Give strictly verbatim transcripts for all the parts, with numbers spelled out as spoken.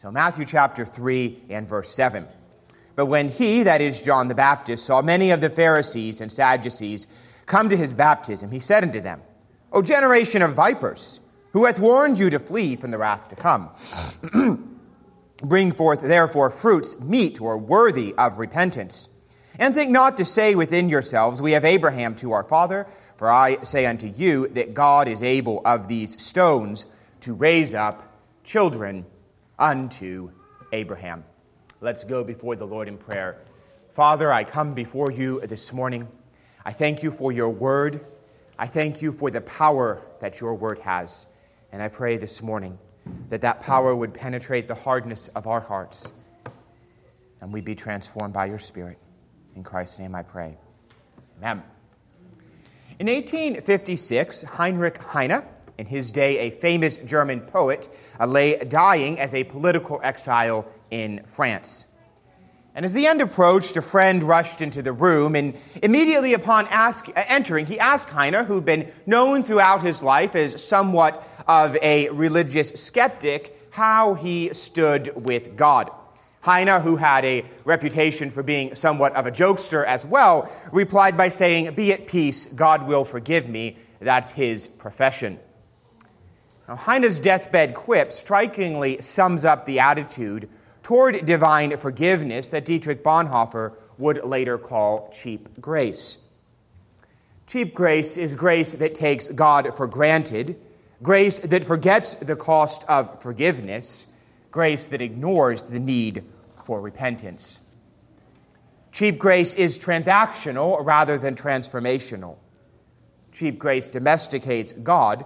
So Matthew chapter three and verse seven. But when he, that is John the Baptist, saw many of the Pharisees and Sadducees come to his baptism, he said unto them, O generation of vipers, who hath warned you to flee from the wrath to come? Bring forth therefore fruits meet or worthy of repentance. And think not to say within yourselves, We have Abraham to our father. For I say unto you that God is able of these stones to raise up children unto Abraham. Let's go before the Lord in prayer. Father, I come before you this morning. I thank you for your word. I thank you for the power that your word has. And I pray this morning that that power would penetrate the hardness of our hearts and we be transformed by your Spirit. In Christ's name I pray. Amen. In eighteen fifty-six, Heinrich Heine, in his day a famous German poet, lay dying as a political exile in France. And as the end approached, a friend rushed into the room, and immediately upon ask, entering, he asked Heine, who'd been known throughout his life as somewhat of a religious skeptic, how he stood with God. Heine, who had a reputation for being somewhat of a jokester as well, replied by saying, Be at peace, God will forgive me. That's his profession. Now, Heine's deathbed quip strikingly sums up the attitude toward divine forgiveness that Dietrich Bonhoeffer would later call cheap grace. Cheap grace is grace that takes God for granted, grace that forgets the cost of forgiveness, grace that ignores the need for repentance. Cheap grace is transactional rather than transformational. Cheap grace domesticates God,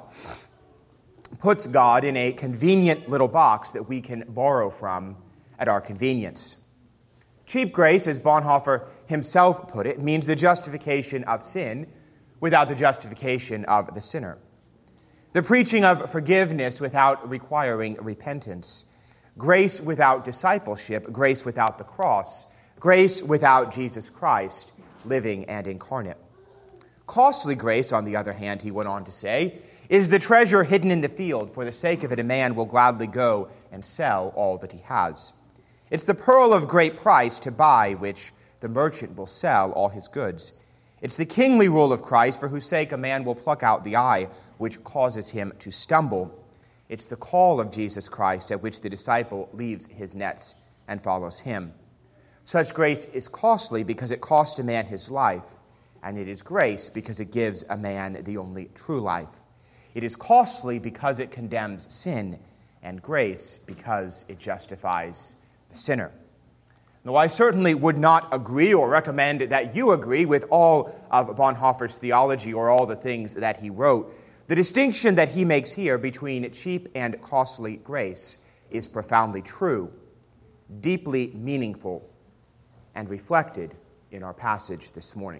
puts God in a convenient little box that we can borrow from at our convenience. Cheap grace, as Bonhoeffer himself put it, means the justification of sin without the justification of the sinner. The preaching of forgiveness without requiring repentance. Grace without discipleship. Grace without the cross. Grace without Jesus Christ, living and incarnate. Costly grace, on the other hand, he went on to say, is the treasure hidden in the field. For the sake of it, a man will gladly go and sell all that he has. It's the pearl of great price to buy, which the merchant will sell all his goods. It's the kingly rule of Christ, for whose sake a man will pluck out the eye, which causes him to stumble. It's the call of Jesus Christ, at which the disciple leaves his nets and follows him. Such grace is costly because it costs a man his life, and it is grace because it gives a man the only true life. It is costly because it condemns sin, and grace because it justifies the sinner. Now, I certainly would not agree or recommend that you agree with all of Bonhoeffer's theology or all the things that he wrote. The distinction that he makes here between cheap and costly grace is profoundly true, deeply meaningful, and reflected in our passage this morning.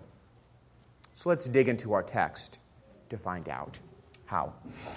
So let's dig into our text to find out how.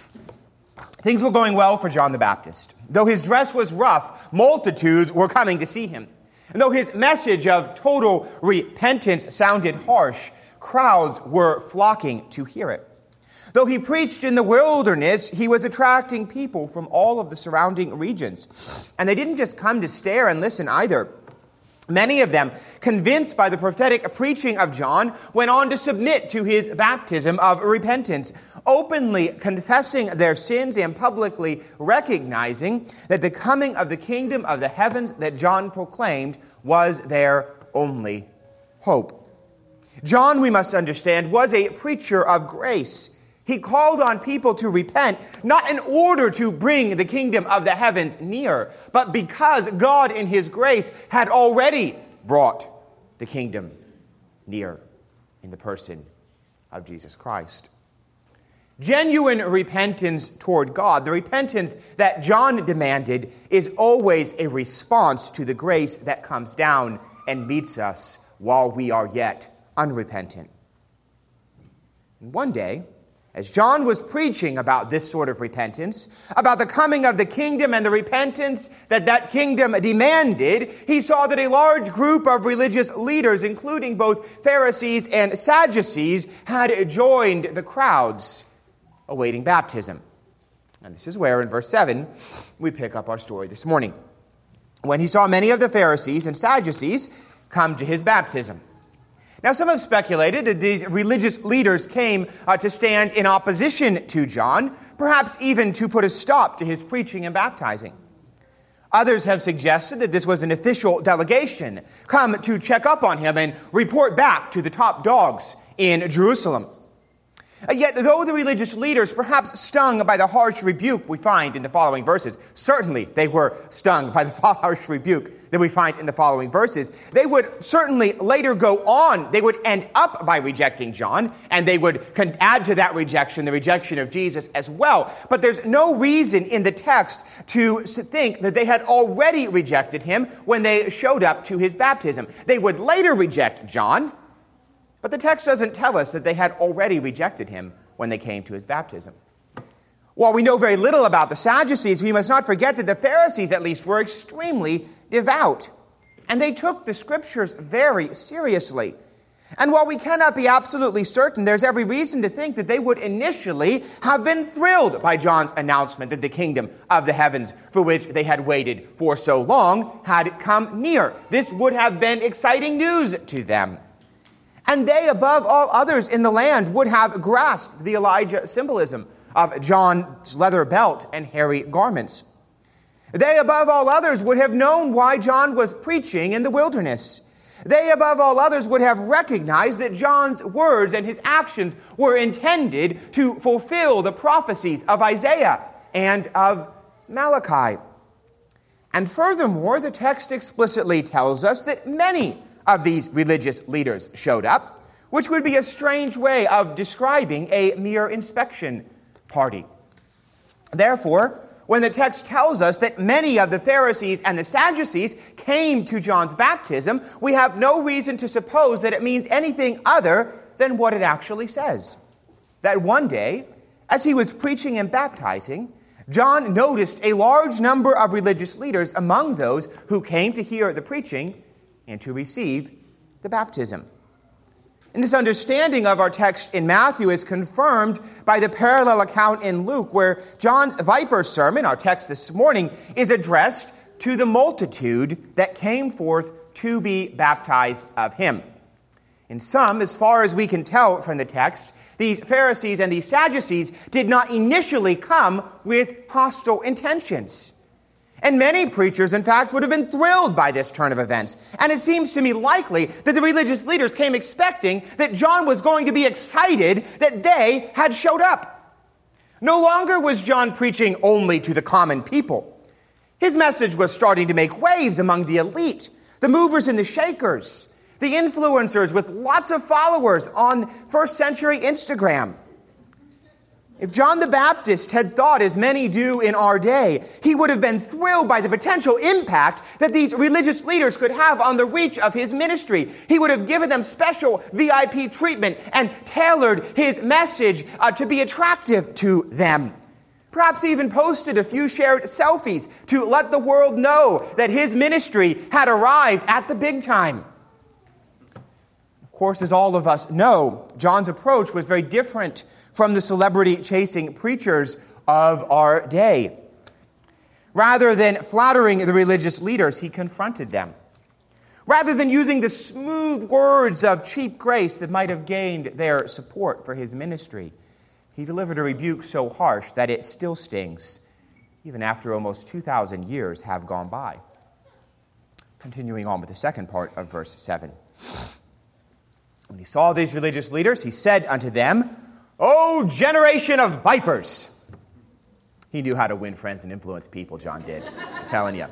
Things were going well for John the Baptist. Though his dress was rough, multitudes were coming to see him. And though his message of total repentance sounded harsh, crowds were flocking to hear it. Though he preached in the wilderness, he was attracting people from all of the surrounding regions. And they didn't just come to stare and listen either. Many of them, convinced by the prophetic preaching of John, went on to submit to his baptism of repentance, openly confessing their sins and publicly recognizing that the coming of the kingdom of the heavens that John proclaimed was their only hope. John, we must understand, was a preacher of grace. He called on people to repent, not in order to bring the kingdom of the heavens near, but because God in his grace had already brought the kingdom near in the person of Jesus Christ. Genuine repentance toward God, the repentance that John demanded, is always a response to the grace that comes down and meets us while we are yet unrepentant. And one day, as John was preaching about this sort of repentance, about the coming of the kingdom and the repentance that that kingdom demanded, he saw that a large group of religious leaders, including both Pharisees and Sadducees, had joined the crowds awaiting baptism. And this is where, in verse seven, we pick up our story this morning. when he saw many of the Pharisees and Sadducees come to his baptism. Now, some have speculated that these religious leaders came uh, to stand in opposition to John, perhaps even to put a stop to his preaching and baptizing. Others have suggested that this was an official delegation come to check up on him and report back to the top dogs in Jerusalem. Yet, though the religious leaders, perhaps stung by the harsh rebuke we find in the following verses, certainly they were stung by the harsh rebuke that we find in the following verses, they would certainly later go on, they would end up by rejecting John, and they would add to that rejection the rejection of Jesus as well. But there's no reason in the text to think that they had already rejected him when they showed up to his baptism. They would later reject John, but the text doesn't tell us that they had already rejected him when they came to his baptism. While we know very little about the Sadducees, we must not forget that the Pharisees, at least, were extremely devout, and they took the Scriptures very seriously. And while we cannot be absolutely certain, there's every reason to think that they would initially have been thrilled by John's announcement that the kingdom of the heavens, for which they had waited for so long, had come near. This would have been exciting news to them. And they, above all others in the land, would have grasped the Elijah symbolism of John's leather belt and hairy garments. They, above all others, would have known why John was preaching in the wilderness. They, above all others, would have recognized that John's words and his actions were intended to fulfill the prophecies of Isaiah and of Malachi. And furthermore, the text explicitly tells us that many of these religious leaders showed up, which would be a strange way of describing a mere inspection party. Therefore, when the text tells us that many of the Pharisees and the Sadducees came to John's baptism, we have no reason to suppose that it means anything other than what it actually says. That one day, as he was preaching and baptizing, John noticed a large number of religious leaders among those who came to hear the preaching and to receive the baptism. And this understanding of our text in Matthew is confirmed by the parallel account in Luke, where John's viper sermon, our text this morning, is addressed to the multitude that came forth to be baptized of him. In sum, as far as we can tell from the text, these Pharisees and these Sadducees did not initially come with hostile intentions. And many preachers, in fact, would have been thrilled by this turn of events. And it seems to me likely that the religious leaders came expecting that John was going to be excited that they had showed up. No longer was John preaching only to the common people. His message was starting to make waves among the elite, the movers and the shakers, the influencers with lots of followers on first century Instagram. If John the Baptist had thought as many do in our day, he would have been thrilled by the potential impact that these religious leaders could have on the reach of his ministry. He would have given them special V I P treatment and tailored his message uh, to be attractive to them. Perhaps even posted a few shared selfies to let the world know that his ministry had arrived at the big time. Of course, as all of us know, John's approach was very different from the celebrity-chasing preachers of our day. Rather than flattering the religious leaders, he confronted them. Rather than using the smooth words of cheap grace that might have gained their support for his ministry, he delivered a rebuke so harsh that it still stings, even after almost two thousand years have gone by. Continuing on with the second part of verse seven. When he saw these religious leaders, he said unto them, O generation of vipers! He knew how to win friends and influence people, John did. I'm telling you.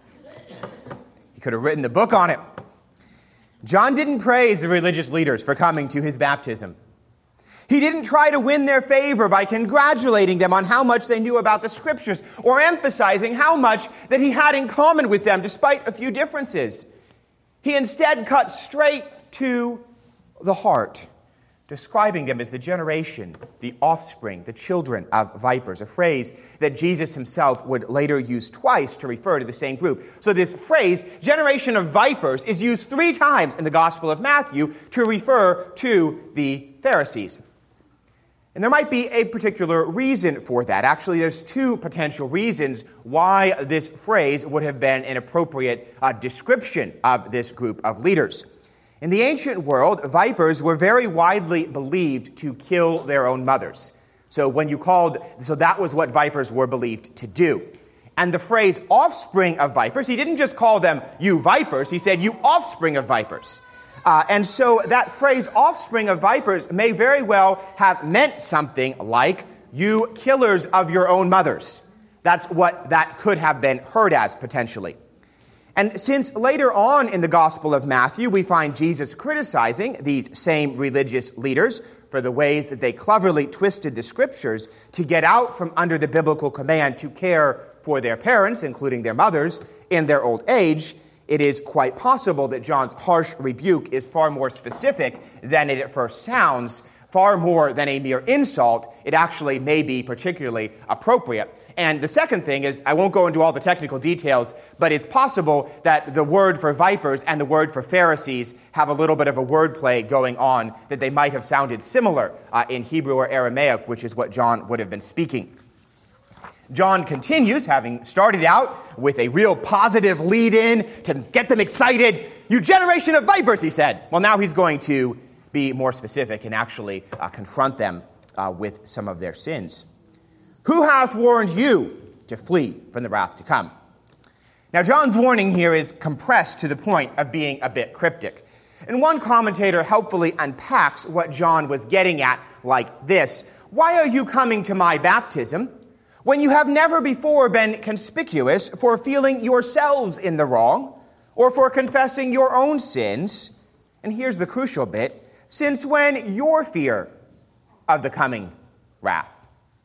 He could have written the book on it. John didn't praise the religious leaders for coming to his baptism. He didn't try to win their favor by congratulating them on how much they knew about the Scriptures or emphasizing how much that he had in common with them despite a few differences. He instead cut straight to the heart, describing them as the generation, the offspring, the children of vipers, a phrase that Jesus himself would later use twice to refer to the same group. So this phrase, generation of vipers, is used three times in the Gospel of Matthew to refer to the Pharisees. And there might be a particular reason for that. Actually, there's two potential reasons why this phrase would have been an appropriate uh, description of this group of leaders. In the ancient world, vipers were very widely believed to kill their own mothers. So when you called, so that was what vipers were believed to do. And the phrase offspring of vipers, he didn't just call them you vipers, he said you offspring of vipers. Uh, and so that phrase offspring of vipers may very well have meant something like you killers of your own mothers. That's what that could have been heard as potentially. And since later on in the Gospel of Matthew, we find Jesus criticizing these same religious leaders for the ways that they cleverly twisted the scriptures to get out from under the biblical command to care for their parents, including their mothers, in their old age, it is quite possible that John's harsh rebuke is far more specific than it at first sounds, far more than a mere insult. It actually may be particularly appropriate. And the second thing is, I won't go into all the technical details, but it's possible that the word for vipers and the word for Pharisees have a little bit of a wordplay going on, that they might have sounded similar uh, in Hebrew or Aramaic, which is what John would have been speaking. John continues, having started out with a real positive lead-in to get them excited. You generation of vipers, he said. Well, now he's going to be more specific and actually uh, confront them uh, with some of their sins. Who hath warned you to flee from the wrath to come? Now, John's warning here is compressed to the point of being a bit cryptic. And one commentator helpfully unpacks what John was getting at like this. Why are you coming to my baptism when you have never before been conspicuous for feeling yourselves in the wrong or for confessing your own sins? And here's the crucial bit. Since when your fear of the coming wrath?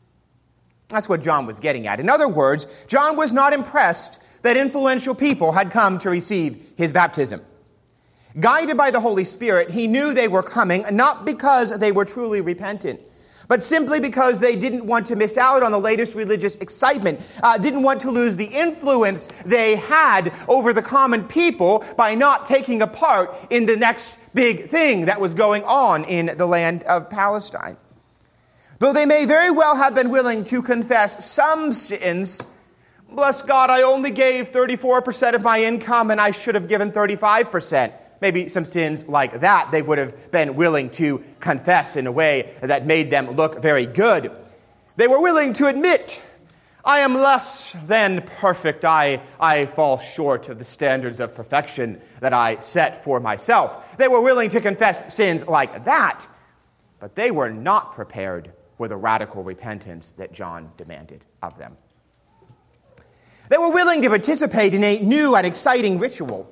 That's what John was getting at. In other words, John was not impressed that influential people had come to receive his baptism. Guided by the Holy Spirit, he knew they were coming not because they were truly repentant, but simply because they didn't want to miss out on the latest religious excitement, uh, didn't want to lose the influence they had over the common people by not taking a part in the next big thing that was going on in the land of Palestine. Though they may very well have been willing to confess some sins, bless God, I only gave thirty-four percent of my income and I should have given thirty-five percent. Maybe some sins like that they would have been willing to confess in a way that made them look very good. They were willing to admit, I am less than perfect. I, I fall short of the standards of perfection that I set for myself. They were willing to confess sins like that, but they were not prepared for the radical repentance that John demanded of them. They were willing to participate in a new and exciting ritual,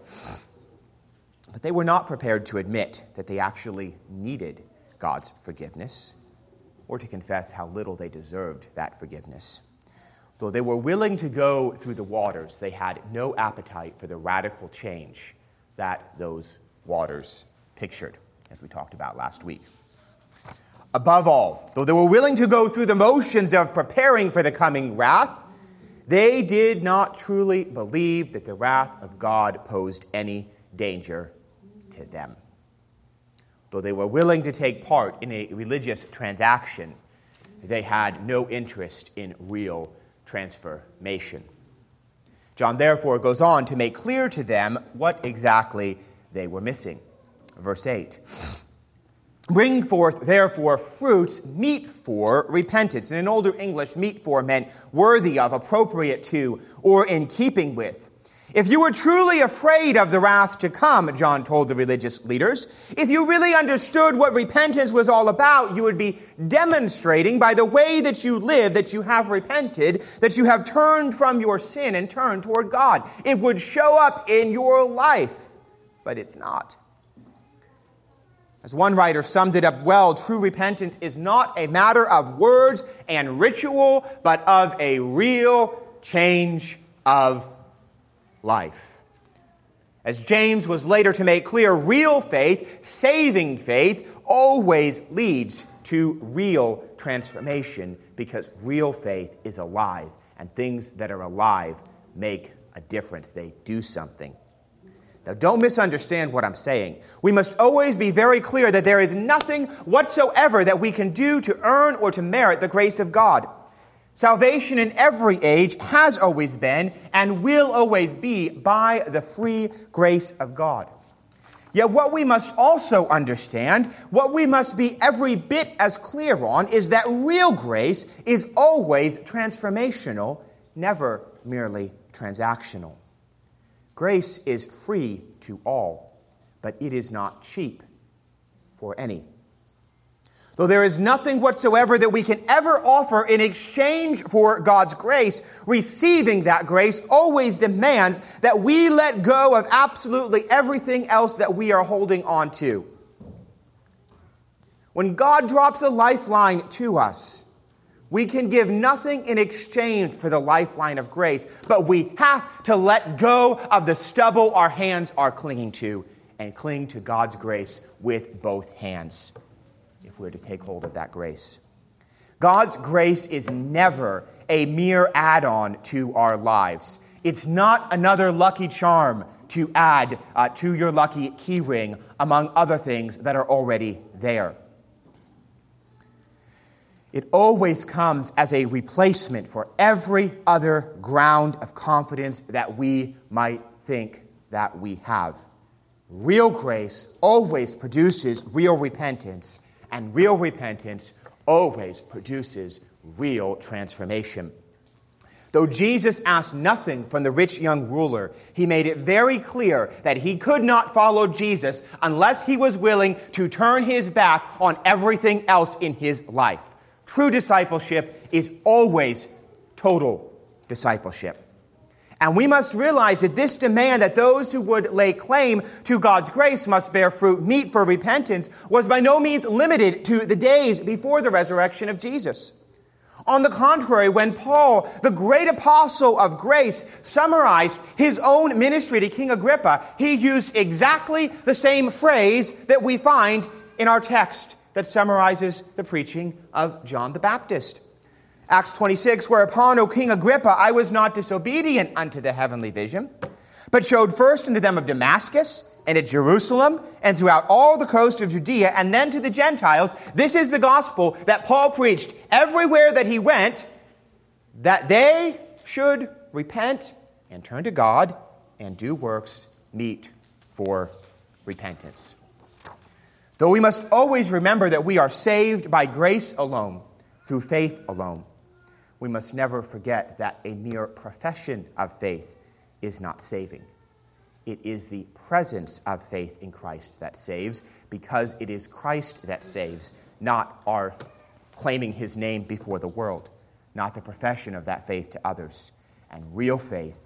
but they were not prepared to admit that they actually needed God's forgiveness or to confess how little they deserved that forgiveness. Though they were willing to go through the waters, they had no appetite for the radical change that those waters pictured, as we talked about last week. Above all, though they were willing to go through the motions of preparing for the coming wrath, they did not truly believe that the wrath of God posed any danger to them. Though they were willing to take part in a religious transaction, they had no interest in real transformation. John therefore goes on to make clear to them what exactly they were missing. Verse eight. Bring forth, therefore, fruits meet for repentance. In older English, meet for meant worthy of, appropriate to, or in keeping with. If you were truly afraid of the wrath to come, John told the religious leaders, if you really understood what repentance was all about, you would be demonstrating by the way that you live that you have repented, that you have turned from your sin and turned toward God. It would show up in your life, but it's not. As one writer summed it up well, true repentance is not a matter of words and ritual, but of a real change of life. As James was later to make clear, real faith, saving faith, always leads to real transformation because real faith is alive, and things that are alive make a difference. They do something. Now, don't misunderstand what I'm saying. We must always be very clear that there is nothing whatsoever that we can do to earn or to merit the grace of God. Salvation in every age has always been and will always be by the free grace of God. Yet what we must also understand, what we must be every bit as clear on, is that real grace is always transformational, never merely transactional. Grace is free to all, but it is not cheap for any. Though there is nothing whatsoever that we can ever offer in exchange for God's grace, receiving that grace always demands that we let go of absolutely everything else that we are holding on to. When God drops a lifeline to us, we can give nothing in exchange for the lifeline of grace, but we have to let go of the stubble our hands are clinging to and cling to God's grace with both hands if we're to take hold of that grace. God's grace is never a mere add-on to our lives. It's not another lucky charm to add uh, to your lucky key ring, among other things that are already there. It always comes as a replacement for every other ground of confidence that we might think that we have. Real grace always produces real repentance, and real repentance always produces real transformation. Though Jesus asked nothing from the rich young ruler, he made it very clear that he could not follow Jesus unless he was willing to turn his back on everything else in his life. True discipleship is always total discipleship. And we must realize that this demand that those who would lay claim to God's grace must bear fruit meet for repentance was by no means limited to the days before the resurrection of Jesus. On the contrary, when Paul, the great apostle of grace, summarized his own ministry to King Agrippa, he used exactly the same phrase that we find in our text that summarizes the preaching of John the Baptist. Acts twenty-six, whereupon, O King Agrippa, I was not disobedient unto the heavenly vision, but showed first unto them of Damascus, and at Jerusalem, and throughout all the coast of Judea, and then to the Gentiles. This is the gospel that Paul preached everywhere that he went, that they should repent and turn to God and do works meet for repentance. Though we must always remember that we are saved by grace alone, through faith alone, we must never forget that a mere profession of faith is not saving. It is the presence of faith in Christ that saves, because it is Christ that saves, not our claiming his name before the world, not the profession of that faith to others. And real faith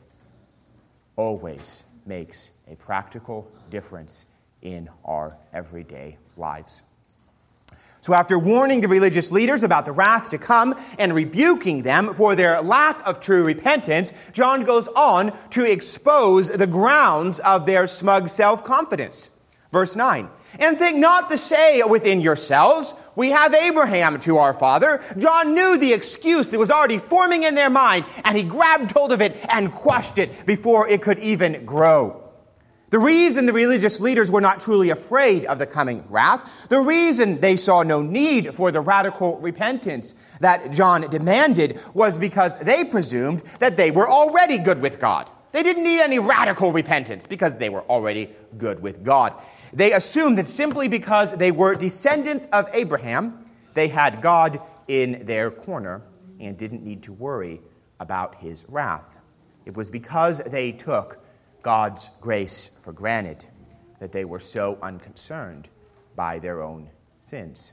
always makes a practical difference in our everyday lives. So after warning the religious leaders about the wrath to come and rebuking them for their lack of true repentance, John goes on to expose the grounds of their smug self-confidence. Verse nine, and think not to say within yourselves, we have Abraham to our father. John knew the excuse that was already forming in their mind, and he grabbed hold of it and quashed it before it could even grow. The reason the religious leaders were not truly afraid of the coming wrath, the reason they saw no need for the radical repentance that John demanded, was because they presumed that they were already good with God. They didn't need any radical repentance because they were already good with God. They assumed that simply because they were descendants of Abraham, they had God in their corner and didn't need to worry about his wrath. It was because they took God's grace for granted that they were so unconcerned by their own sins.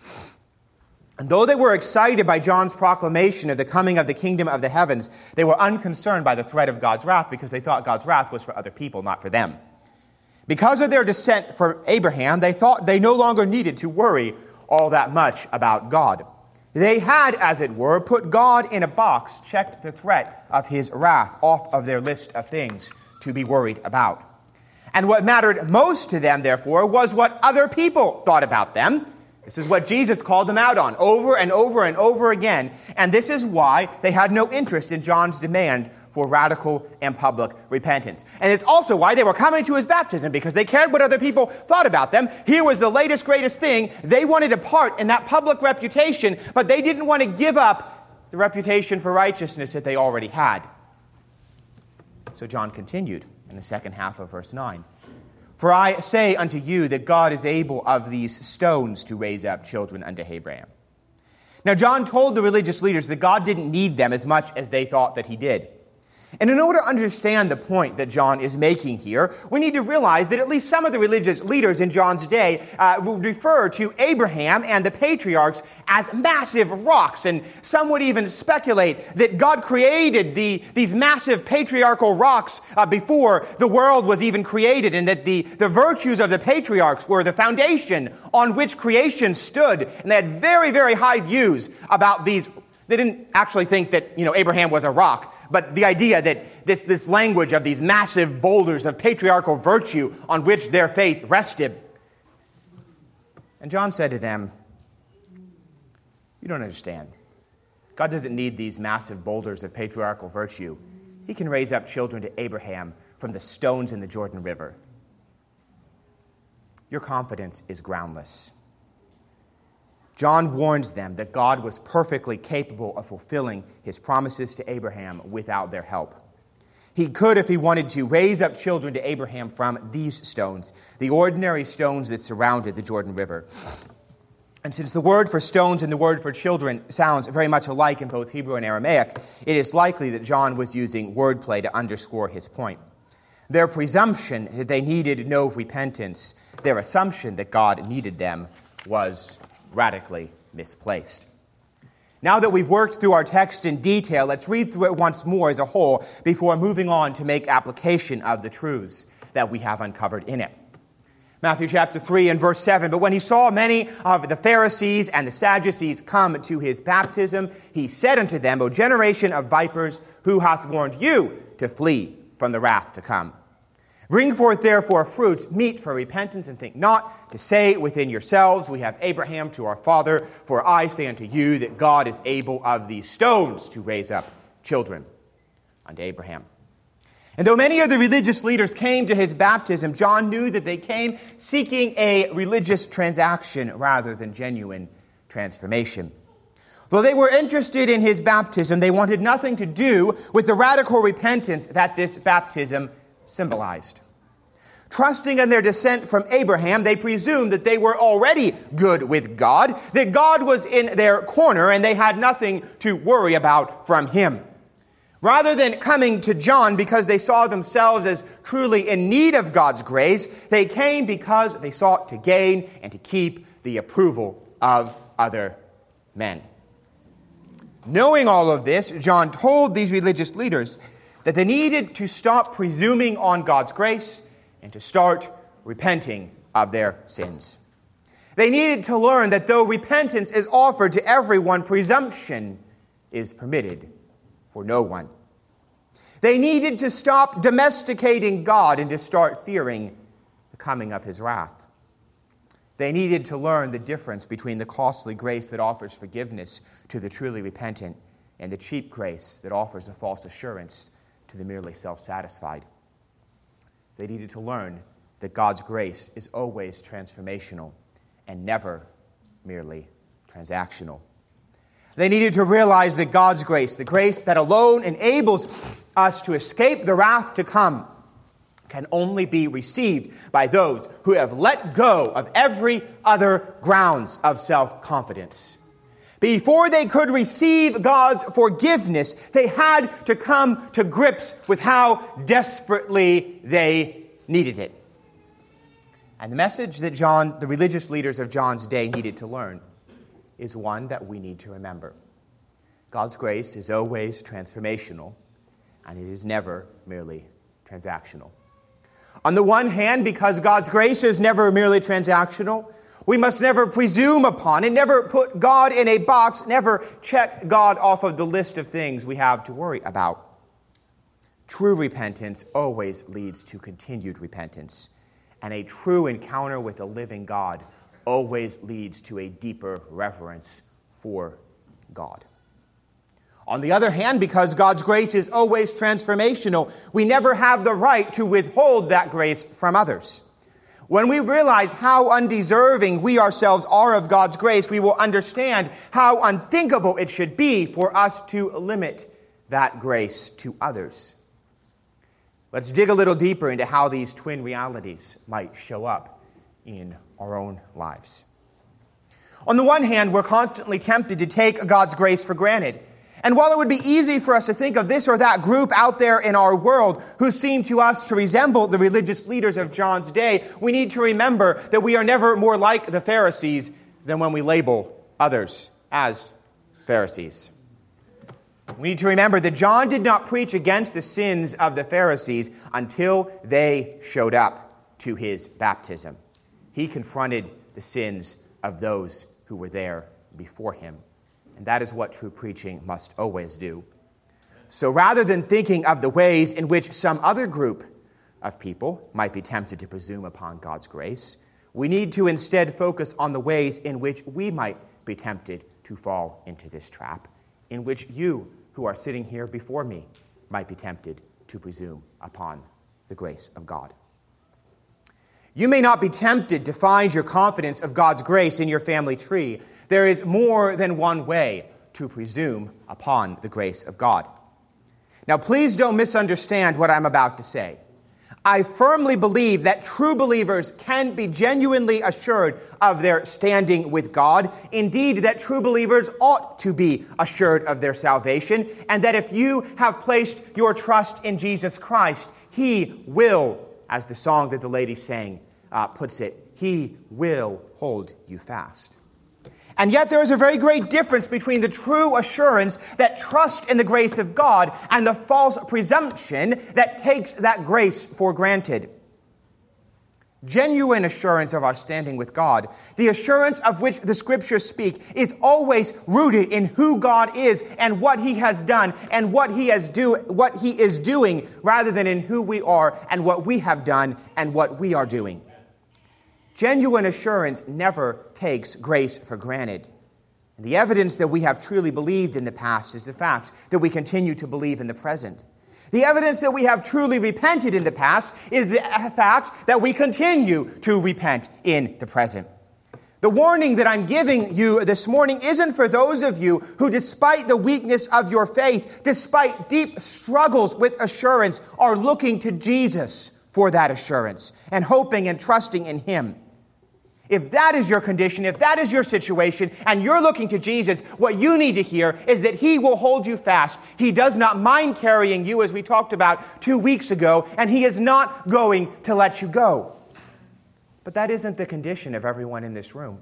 And though they were excited by John's proclamation of the coming of the kingdom of the heavens, they were unconcerned by the threat of God's wrath because they thought God's wrath was for other people, not for them. Because of their descent from Abraham, they thought they no longer needed to worry all that much about God. They had, as it were, put God in a box, checked the threat of his wrath off of their list of things to be worried about. And what mattered most to them, therefore, was what other people thought about them, This is what Jesus called them out on over and over and over again. And this is why they had no interest in John's demand for radical and public repentance. And it's also why they were coming to his baptism, because they cared what other people thought about them. Here was the latest, greatest thing. They wanted a part in that public reputation, but they didn't want to give up the reputation for righteousness that they already had. So John continued in the second half of verse nine. For I say unto you that God is able of these stones to raise up children unto Abraham. Now John told the religious leaders that God didn't need them as much as they thought that he did. And in order to understand the point that John is making here, we need to realize that at least some of the religious leaders in John's day uh, would refer to Abraham and the patriarchs as massive rocks. And some would even speculate that God created the, these massive patriarchal rocks uh, before the world was even created, and that the, the virtues of the patriarchs were the foundation on which creation stood. And they had very, very high views about these. They didn't actually think that, you know, Abraham was a rock, but the idea that this, this language of these massive boulders of patriarchal virtue on which their faith rested. And John said to them, you don't understand. God doesn't need these massive boulders of patriarchal virtue. He can raise up children to Abraham from the stones in the Jordan River. Your confidence is groundless. John warns them that God was perfectly capable of fulfilling his promises to Abraham without their help. He could, if he wanted to, raise up children to Abraham from these stones, the ordinary stones that surrounded the Jordan River. And since the word for stones and the word for children sounds very much alike in both Hebrew and Aramaic, it is likely that John was using wordplay to underscore his point. Their presumption that they needed no repentance, their assumption that God needed them, was radically misplaced. Now that we've worked through our text in detail, let's read through it once more as a whole before moving on to make application of the truths that we have uncovered in it. Matthew chapter three and verse seven, but when he saw many of the Pharisees and the Sadducees come to his baptism, he said unto them, O generation of vipers, who hath warned you to flee from the wrath to come? Bring forth therefore fruits meet for repentance, and think not to say within yourselves, we have Abraham to our father. For I say unto you that God is able of these stones to raise up children unto Abraham. And though many of the religious leaders came to his baptism, John knew that they came seeking a religious transaction rather than genuine transformation. Though they were interested in his baptism, they wanted nothing to do with the radical repentance that this baptism symbolized. Trusting in their descent from Abraham, they presumed that they were already good with God, that God was in their corner and they had nothing to worry about from him. Rather than coming to John because they saw themselves as truly in need of God's grace, they came because they sought to gain and to keep the approval of other men. Knowing all of this, John told these religious leaders that they needed to stop presuming on God's grace and to start repenting of their sins. They needed to learn that though repentance is offered to everyone, presumption is permitted for no one. They needed to stop domesticating God and to start fearing the coming of his wrath. They needed to learn the difference between the costly grace that offers forgiveness to the truly repentant and the cheap grace that offers a false assurance to the merely self-satisfied. They needed to learn that God's grace is always transformational and never merely transactional. They needed to realize that God's grace, the grace that alone enables us to escape the wrath to come, can only be received by those who have let go of every other grounds of self-confidence. Before they could receive God's forgiveness, they had to come to grips with how desperately they needed it. And the message that John, the religious leaders of John's day needed to learn is one that we need to remember. God's grace is always transformational, and it is never merely transactional. On the one hand, because God's grace is never merely transactional, we must never presume upon it, never put God in a box, never check God off of the list of things we have to worry about. True repentance always leads to continued repentance, and a true encounter with the living God always leads to a deeper reverence for God. On the other hand, because God's grace is always transformational, we never have the right to withhold that grace from others. When we realize how undeserving we ourselves are of God's grace, we will understand how unthinkable it should be for us to limit that grace to others. Let's dig a little deeper into how these twin realities might show up in our own lives. On the one hand, we're constantly tempted to take God's grace for granted. And while it would be easy for us to think of this or that group out there in our world who seem to us to resemble the religious leaders of John's day, we need to remember that we are never more like the Pharisees than when we label others as Pharisees. We need to remember that John did not preach against the sins of the Pharisees until they showed up to his baptism. He confronted the sins of those who were there before him. And that is what true preaching must always do. So rather than thinking of the ways in which some other group of people might be tempted to presume upon God's grace, we need to instead focus on the ways in which we might be tempted to fall into this trap, in which you who are sitting here before me might be tempted to presume upon the grace of God. You may not be tempted to find your confidence of God's grace in your family tree. There is more than one way to presume upon the grace of God. Now, please don't misunderstand what I'm about to say. I firmly believe that true believers can be genuinely assured of their standing with God. Indeed, that true believers ought to be assured of their salvation, and that if you have placed your trust in Jesus Christ, He will, as the song that the lady sang uh, puts it, He will hold you fast. And yet there is a very great difference between the true assurance that trust in the grace of God and the false presumption that takes that grace for granted. Genuine assurance of our standing with God, the assurance of which the Scriptures speak, is always rooted in who God is and what He has done and what He has do what He is doing, rather than in who we are and what we have done and what we are doing. Genuine assurance never takes grace for granted. And the evidence that we have truly believed in the past is the fact that we continue to believe in the present. The evidence that we have truly repented in the past is the fact that we continue to repent in the present. The warning that I'm giving you this morning isn't for those of you who, despite the weakness of your faith, despite deep struggles with assurance, are looking to Jesus for that assurance and hoping and trusting in Him. If that is your condition, if that is your situation, and you're looking to Jesus, what you need to hear is that He will hold you fast. He does not mind carrying you, as we talked about two weeks ago, and He is not going to let you go. But that isn't the condition of everyone in this room.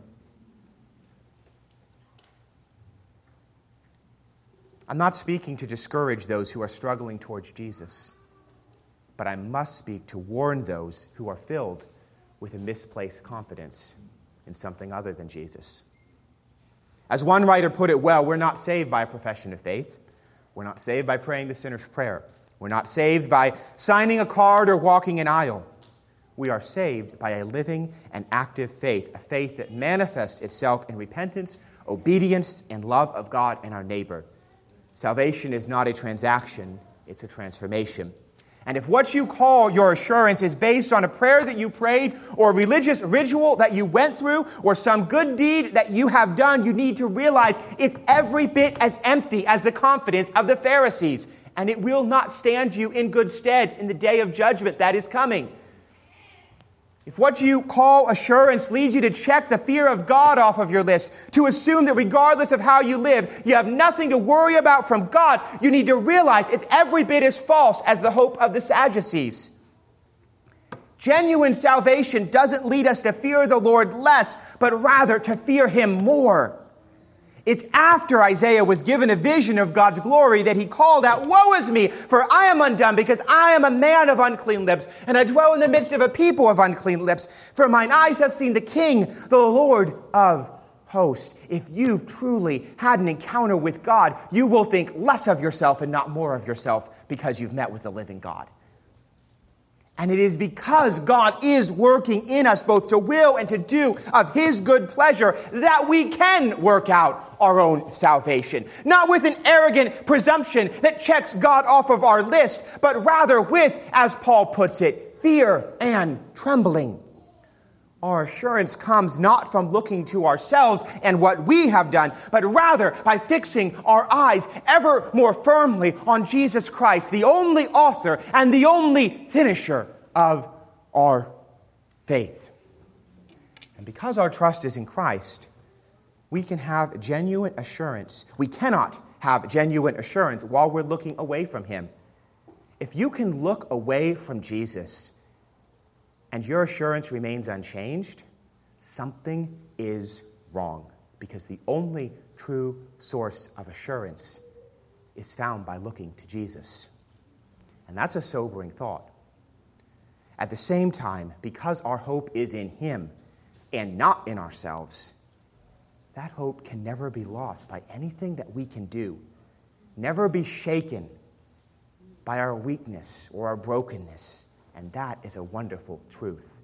I'm not speaking to discourage those who are struggling towards Jesus, but I must speak to warn those who are filled with a misplaced confidence in something other than Jesus. As one writer put it well, we're not saved by a profession of faith. We're not saved by praying the sinner's prayer. We're not saved by signing a card or walking an aisle. We are saved by a living and active faith, a faith that manifests itself in repentance, obedience, and love of God and our neighbor. Salvation is not a transaction, it's a transformation. And if what you call your assurance is based on a prayer that you prayed, or a religious ritual that you went through, or some good deed that you have done, you need to realize it's every bit as empty as the confidence of the Pharisees, and it will not stand you in good stead in the day of judgment that is coming. If what you call assurance leads you to check the fear of God off of your list, to assume that regardless of how you live, you have nothing to worry about from God, you need to realize it's every bit as false as the hope of the Sadducees. Genuine salvation doesn't lead us to fear the Lord less, but rather to fear Him more. It's after Isaiah was given a vision of God's glory that he called out, "Woe is me, for I am undone, because I am a man of unclean lips, and I dwell in the midst of a people of unclean lips. For mine eyes have seen the King, the Lord of hosts." If you've truly had an encounter with God, you will think less of yourself and not more of yourself, because you've met with the living God. And it is because God is working in us both to will and to do of His good pleasure that we can work out our own salvation. Not with an arrogant presumption that checks God off of our list, but rather with, as Paul puts it, fear and trembling. Our assurance comes not from looking to ourselves and what we have done, but rather by fixing our eyes ever more firmly on Jesus Christ, the only author and the only finisher of our faith. And because our trust is in Christ, we can have genuine assurance. We cannot have genuine assurance while we're looking away from Him. If you can look away from Jesus and your assurance remains unchanged, something is wrong, because the only true source of assurance is found by looking to Jesus. And that's a sobering thought. At the same time, because our hope is in Him and not in ourselves, that hope can never be lost by anything that we can do, never be shaken by our weakness or our brokenness. And that is a wonderful truth.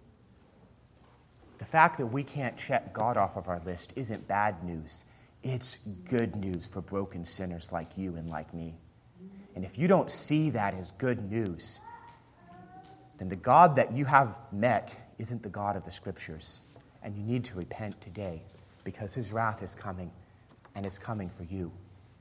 The fact that we can't check God off of our list isn't bad news. It's good news for broken sinners like you and like me. And if you don't see that as good news, then the God that you have met isn't the God of the Scriptures. And you need to repent today, because His wrath is coming, and it's coming for you.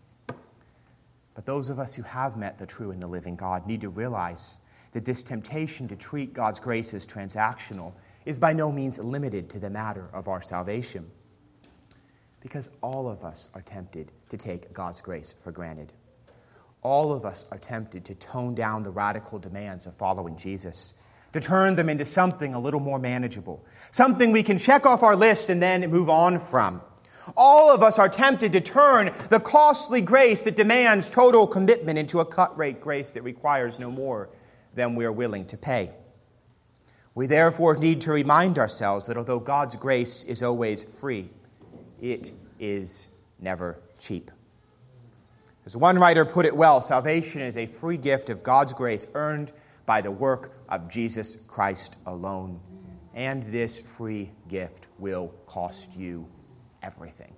But those of us who have met the true and the living God need to realize that this temptation to treat God's grace as transactional is by no means limited to the matter of our salvation. Because all of us are tempted to take God's grace for granted. All of us are tempted to tone down the radical demands of following Jesus, to turn them into something a little more manageable, something we can check off our list and then move on from. All of us are tempted to turn the costly grace that demands total commitment into a cut-rate grace that requires no more than we are willing to pay. We therefore need to remind ourselves that although God's grace is always free, it is never cheap. As one writer put it well, salvation is a free gift of God's grace earned by the work of Jesus Christ alone. And this free gift will cost you everything.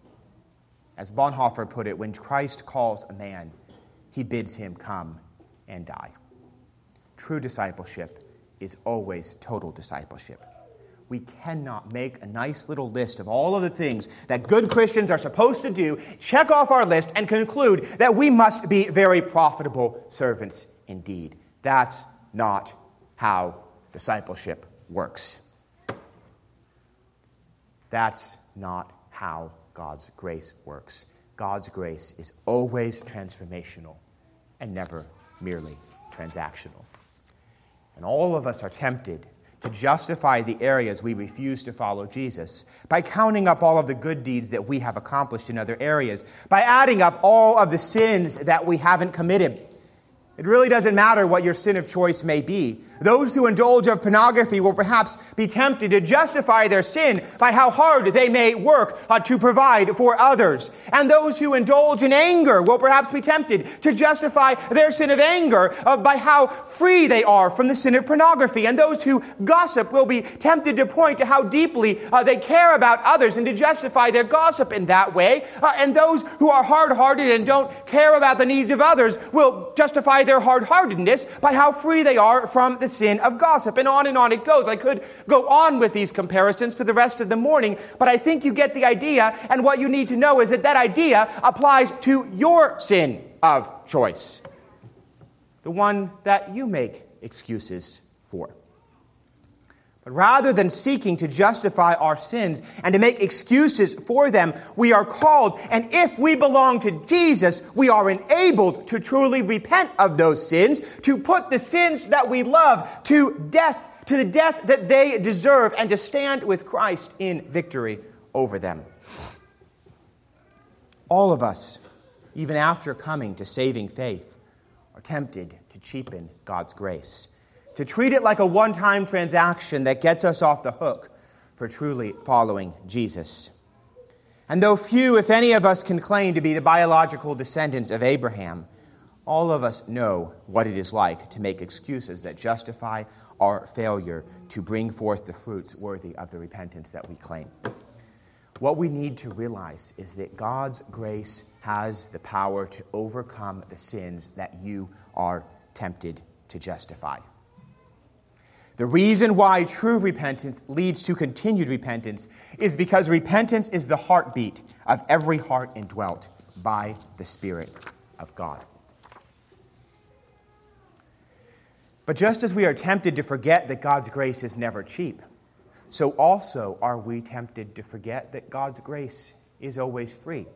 As Bonhoeffer put it, when Christ calls a man, He bids him come and die. True discipleship is always total discipleship. We cannot make a nice little list of all of the things that good Christians are supposed to do, check off our list, and conclude that we must be very profitable servants indeed. That's not how discipleship works. That's not how God's grace works. God's grace is always transformational and never merely transactional. And all of us are tempted to justify the areas we refuse to follow Jesus by counting up all of the good deeds that we have accomplished in other areas, by adding up all of the sins that we haven't committed. It really doesn't matter what your sin of choice may be. Those who indulge of pornography will perhaps be tempted to justify their sin by how hard they may work uh, to provide for others. And those who indulge in anger will perhaps be tempted to justify their sin of anger uh, by how free they are from the sin of pornography. And those who gossip will be tempted to point to how deeply uh, they care about others and to justify their gossip in that way. Uh, and those who are hard-hearted and don't care about the needs of others will justify their hard-heartedness by how free they are from the sin of gossip. And on and on it goes. I could go on with these comparisons for the rest of the morning, but I think you get the idea, and what you need to know is that that idea applies to your sin of choice, the one that you make excuses for. But rather than seeking to justify our sins and to make excuses for them, we are called, and if we belong to Jesus, we are enabled to truly repent of those sins, to put the sins that we love to death, to the death that they deserve, and to stand with Christ in victory over them. All of us, even after coming to saving faith, are tempted to cheapen God's grace, to treat it like a one-time transaction that gets us off the hook for truly following Jesus. And though few, if any of us, can claim to be the biological descendants of Abraham, All of us know what it is like to make excuses that justify our failure to bring forth the fruits worthy of the repentance that we claim. What we need to realize is that God's grace has the power to overcome the sins that you are tempted to justify. The reason why true repentance leads to continued repentance is because repentance is the heartbeat of every heart indwelt by the Spirit of God. But just as we are tempted to forget that God's grace is never cheap, so also are we tempted to forget that God's grace is always free.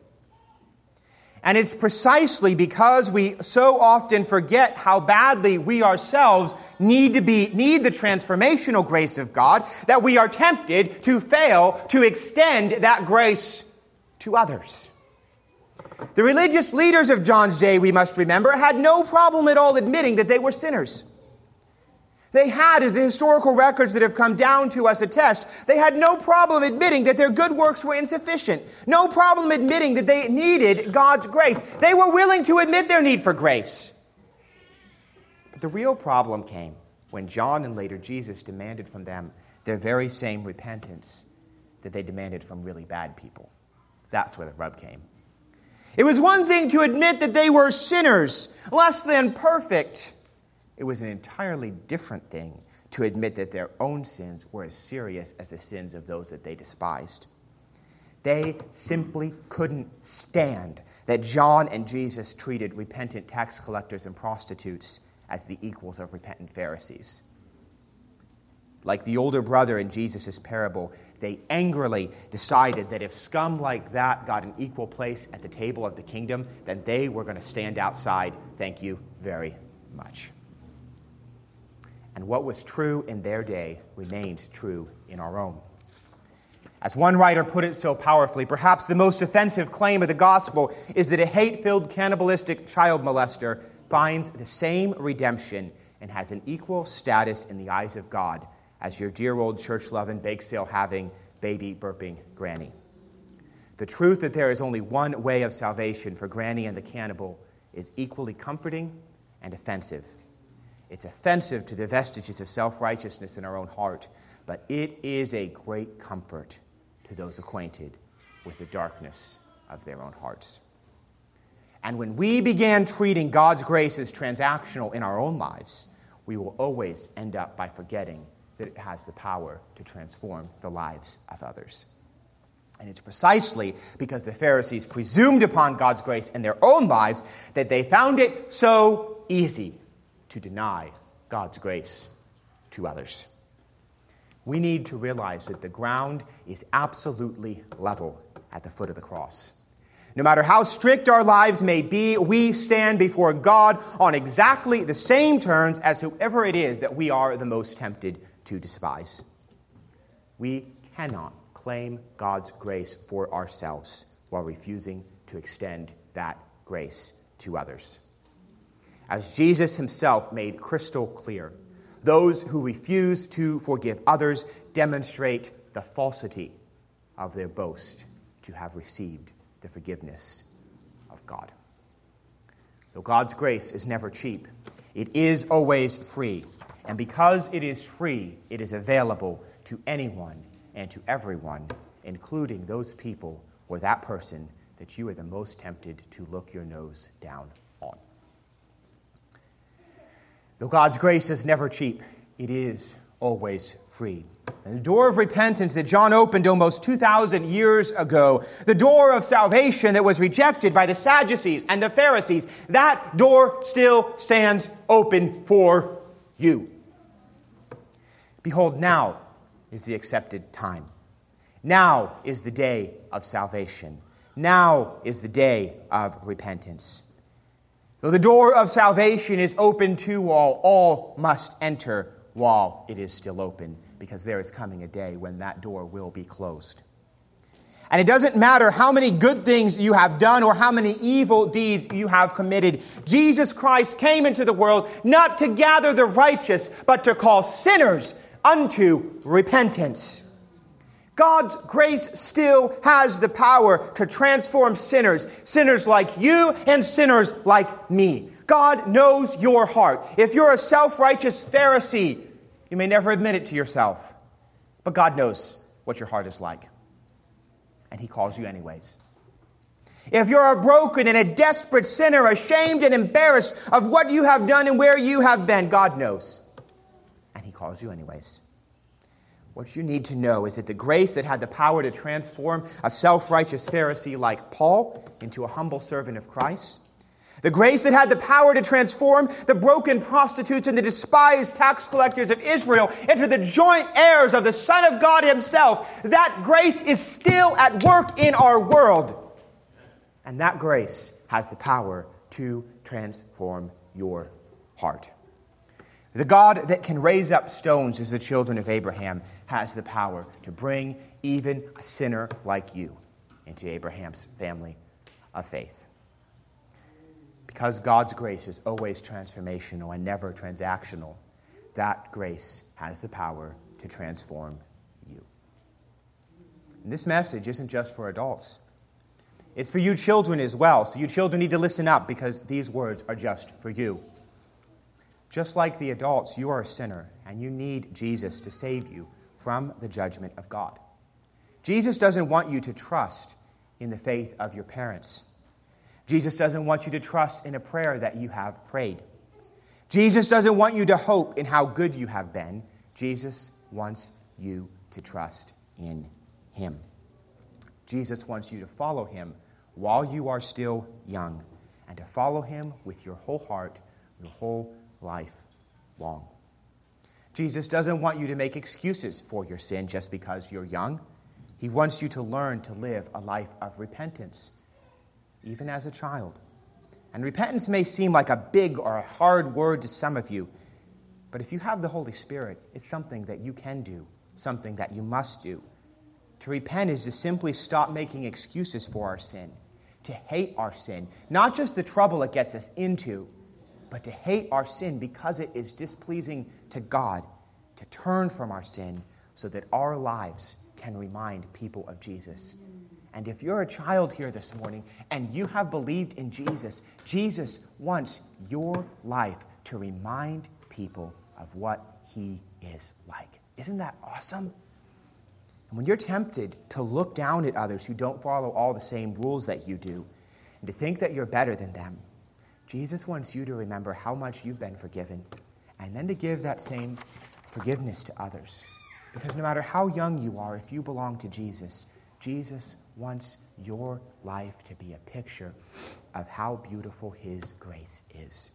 And it's precisely because we so often forget how badly we ourselves need to be, need the transformational grace of God that we are tempted to fail to extend that grace to others. The religious leaders of John's day, we must remember, had no problem at all admitting that they were sinners. They had, as the historical records that have come down to us attest, they had no problem admitting that their good works were insufficient. No problem admitting that they needed God's grace. They were willing to admit their need for grace. But the real problem came when John and later Jesus demanded from them their very same repentance that they demanded from really bad people. That's where the rub came. It was one thing to admit that they were sinners, less than perfect. It was an entirely different thing to admit that their own sins were as serious as the sins of those that they despised. They simply couldn't stand that John and Jesus treated repentant tax collectors and prostitutes as the equals of repentant Pharisees. Like the older brother in Jesus' parable, they angrily decided that if scum like that got an equal place at the table of the kingdom, then they were going to stand outside. Thank you very much. And what was true in their day remains true in our own. As one writer put it so powerfully, perhaps the most offensive claim of the gospel is that a hate-filled, cannibalistic child molester finds the same redemption and has an equal status in the eyes of God as your dear old church-loving, bake-sale-having, baby-burping granny. The truth that there is only one way of salvation for Granny and the cannibal is equally comforting and offensive. It's offensive to the vestiges of self-righteousness in our own heart, but it is a great comfort to those acquainted with the darkness of their own hearts. And when we began treating God's grace as transactional in our own lives, we will always end up by forgetting that it has the power to transform the lives of others. And it's precisely because the Pharisees presumed upon God's grace in their own lives that they found it so easy to deny God's grace to others. We need to realize that the ground is absolutely level at the foot of the cross. No matter how strict our lives may be, we stand before God on exactly the same terms as whoever it is that we are the most tempted to despise. We cannot claim God's grace for ourselves while refusing to extend that grace to others. As Jesus himself made crystal clear, those who refuse to forgive others demonstrate the falsity of their boast to have received the forgiveness of God. Though God's grace is never cheap, it is always free. And because it is free, it is available to anyone and to everyone, including those people or that person that you are the most tempted to look your nose down on. Though God's grace is never cheap, it is always free. And the door of repentance that John opened almost two thousand years ago, the door of salvation that was rejected by the Sadducees and the Pharisees, that door still stands open for you. Behold, now is the accepted time. Now is the day of salvation. Now is the day of repentance. Though the door of salvation is open to all, all must enter while it is still open, because there is coming a day when that door will be closed. And it doesn't matter how many good things you have done or how many evil deeds you have committed. Jesus Christ came into the world not to gather the righteous, but to call sinners unto repentance. God's grace still has the power to transform sinners, sinners like you and sinners like me. God knows your heart. If you're a self-righteous Pharisee, you may never admit it to yourself, but God knows what your heart is like, and he calls you anyways. If you're a broken and a desperate sinner, ashamed and embarrassed of what you have done and where you have been, God knows, and he calls you anyways. What you need to know is that the grace that had the power to transform a self-righteous Pharisee like Paul into a humble servant of Christ, the grace that had the power to transform the broken prostitutes and the despised tax collectors of Israel into the joint heirs of the Son of God himself, that grace is still at work in our world. And that grace has the power to transform your heart. The God that can raise up stones as the children of Abraham has the power to bring even a sinner like you into Abraham's family of faith. Because God's grace is always transformational and never transactional, that grace has the power to transform you. And this message isn't just for adults. It's for you children as well. So you children need to listen up because these words are just for you. Just like the adults, you are a sinner and you need Jesus to save you from the judgment of God. Jesus doesn't want you to trust in the faith of your parents. Jesus doesn't want you to trust in a prayer that you have prayed. Jesus doesn't want you to hope in how good you have been. Jesus wants you to trust in him. Jesus wants you to follow him while you are still young and to follow him with your whole heart, your whole life long. Jesus doesn't want you to make excuses for your sin just because you're young. He wants you to learn to live a life of repentance, even as a child. And repentance may seem like a big or a hard word to some of you, but if you have the Holy Spirit, it's something that you can do, something that you must do. To repent is to simply stop making excuses for our sin, to hate our sin, not just the trouble it gets us into, but to hate our sin because it is displeasing to God, to turn from our sin so that our lives can remind people of Jesus. And if you're a child here this morning and you have believed in Jesus, Jesus wants your life to remind people of what he is like. Isn't that awesome? And when you're tempted to look down at others who don't follow all the same rules that you do, and to think that you're better than them, Jesus wants you to remember how much you've been forgiven, and then to give that same forgiveness to others. Because no matter how young you are, if you belong to Jesus, Jesus wants your life to be a picture of how beautiful his grace is.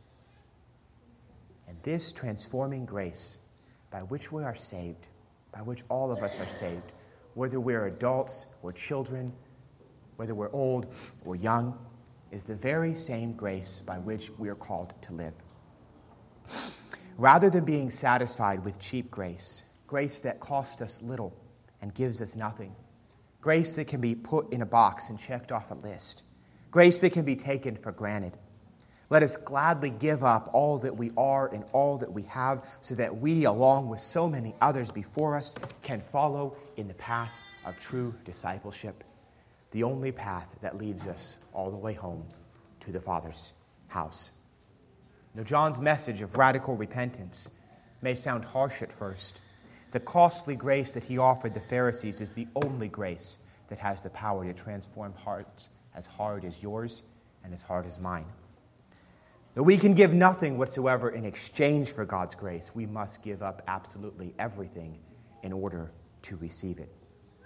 And this transforming grace by which we are saved, by which all of us are saved, whether we're adults or children, whether we're old or young, is the very same grace by which we are called to live. Rather than being satisfied with cheap grace, grace that costs us little and gives us nothing, grace that can be put in a box and checked off a list, grace that can be taken for granted, let us gladly give up all that we are and all that we have so that we, along with so many others before us, can follow in the path of true discipleship, the only path that leads us all the way home to the Father's house. Now, John's message of radical repentance may sound harsh at first. The costly grace that he offered the Pharisees is the only grace that has the power to transform hearts as hard as yours and as hard as mine. Though we can give nothing whatsoever in exchange for God's grace, we must give up absolutely everything in order to receive it.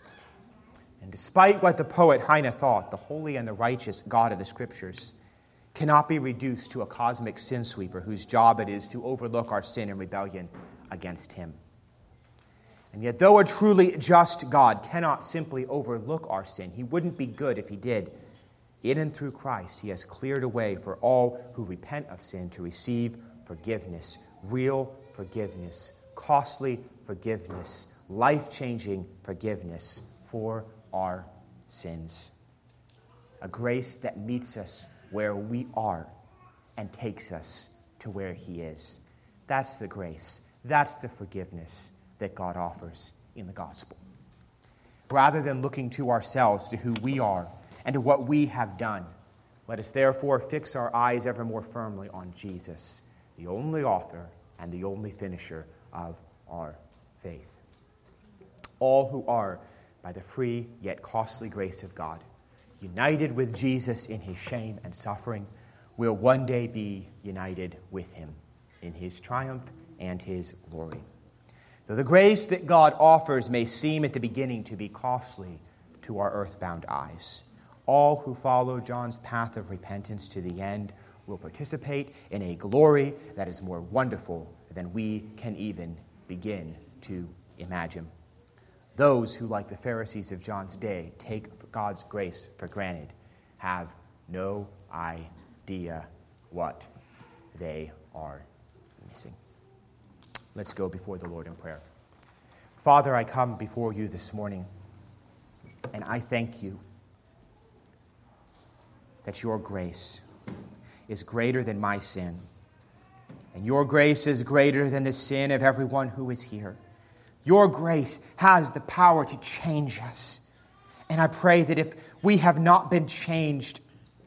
And despite what the poet Heine thought, the holy and the righteous God of the Scriptures cannot be reduced to a cosmic sin sweeper whose job it is to overlook our sin and rebellion against him. And yet, though a truly just God cannot simply overlook our sin, he wouldn't be good if he did. In and through Christ, he has cleared a way for all who repent of sin to receive forgiveness, real forgiveness, costly forgiveness, life-changing forgiveness for our sins. A grace that meets us where we are and takes us to where he is. That's the grace. That's the forgiveness that God offers in the gospel. Rather than looking to ourselves, to who we are, and to what we have done, Let us therefore fix our eyes ever more firmly on Jesus, the only author and the only finisher of our faith. All who are, by the free yet costly grace of God, united with Jesus in his shame and suffering, will one day be united with him in his triumph and his glory. Though the grace that God offers may seem at the beginning to be costly to our earthbound eyes, all who follow John's path of repentance to the end will participate in a glory that is more wonderful than we can even begin to imagine. Those who, like the Pharisees of John's day, take God's grace for granted have no idea what they are missing. Let's go before the Lord in prayer. Father, I come before you this morning, and I thank you that your grace is greater than my sin, and your grace is greater than the sin of everyone who is here. Your grace has the power to change us. And I pray that if we have not been changed,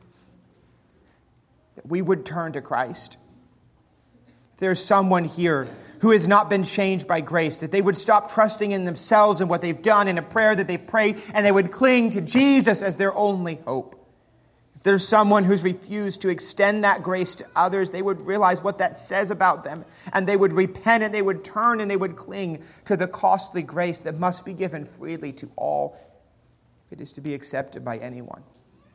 that we would turn to Christ. If there's someone here who has not been changed by grace, that they would stop trusting in themselves and what they've done in a prayer that they've prayed, and they would cling to Jesus as their only hope. If there's someone who's refused to extend that grace to others, they would realize what that says about them, and they would repent, and they would turn, and they would cling to the costly grace that must be given freely to all if it is to be accepted by anyone.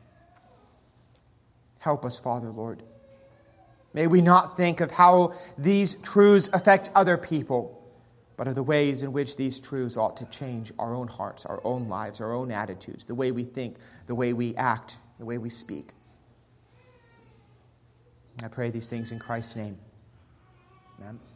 Help us, Father, Lord. May we not think of how these truths affect other people, but of the ways in which these truths ought to change our own hearts, our own lives, our own attitudes, the way we think, the way we act, the way we speak. I pray these things in Christ's name. Amen.